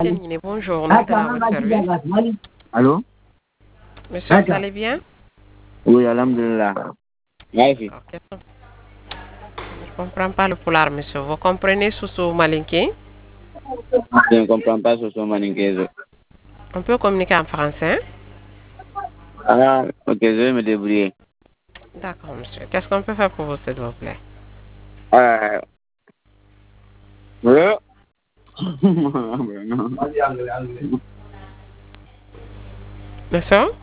Bonjour, on est à votre service. Allô? Monsieur, vous allez bien? Oui, alhamdulillah. Merci. Ok. Je ne comprends pas le polar, monsieur. Vous comprenez sous malinké? Je ne comprends pas ce son maninquez. On peut communiquer en français? Ah, ok, je vais me débrouiller. D'accord, monsieur. Qu'est-ce qu'on peut faire pour vous, s'il vous plaît? Euh, oui. Monsieur?